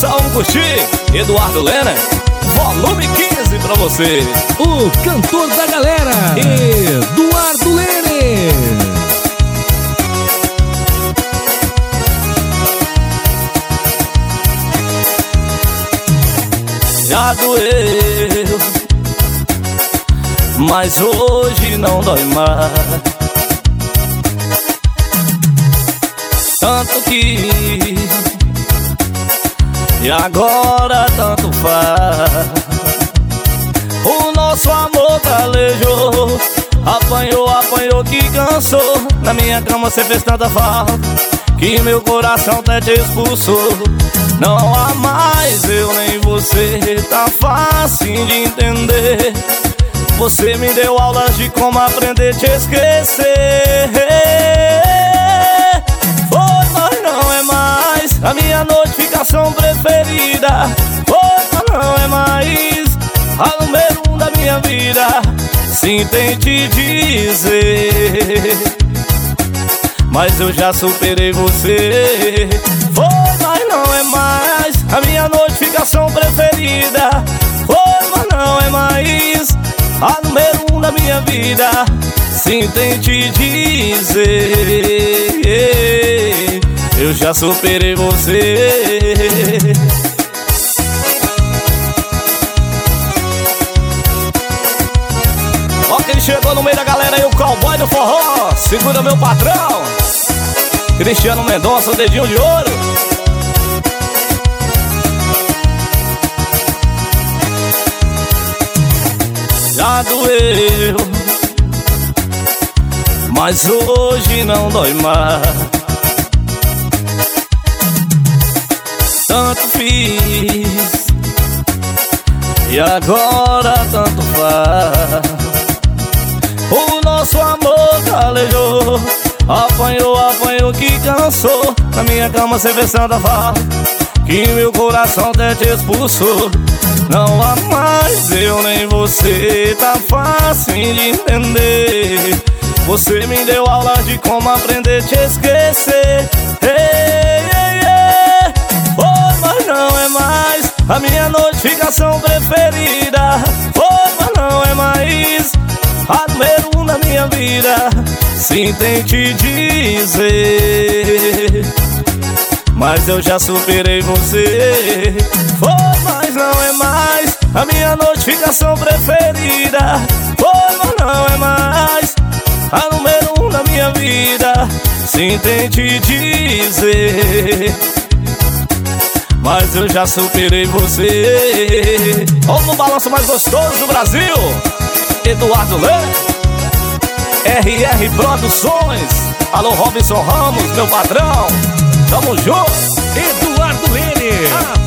dançar, vamos curtir. Eduardo Lene, volume 15 pra você. O cantor da galera, Eduardo Lene. Já doeu, mas hoje não dói mais. Tanto que e agora tanto faz. O nosso amor calejou, apanhou que cansou. Na minha cama cê fez tanta falta que meu coração até te expulsou. Não há mais eu nem você, tá fácil de entender. Você me deu aulas de como aprender a te esquecer. Foi, mas não é mais a minha notificação preferida. Foi, mas não é mais a número 1 da minha vida. Sim, tentei dizer, mas eu já superei você. Foi, mas não é mais a minha notificação preferida. Foi, mas não é mais a número 1 da minha vida. Sim, tentei dizer, eu já superei você. Ó quem chegou no meio da galera aí, o cowboy do forró. Segura meu patrão, Cristiano Mendonça, o dedinho de ouro. Já doeu, mas hoje não dói mais. Tanto fiz e agora tanto faz. O nosso amor calejou, apanhou que cansou. Na minha cama cê fez tanta falta que meu coração até te expulsou. Não há mais eu nem você, tá fácil de entender. Você me deu aulas de como aprender a te esquecer. Foi, mas não é mais a minha notificação preferida. Foi, mas não é mais a número 1 da minha vida. Sim, tentei dizer, mas eu já superei você. Foi, mas não é mais a minha notificação preferida. Foi, mas não é mais a número 1 da minha vida. Sim, tentei dizer, mas eu já superei você. Vamos no balanço mais gostoso do Brasil, Eduardo Lene, RR Produções. Alô Robinson Ramos, meu patrão, tamo junto. Eduardo Lene.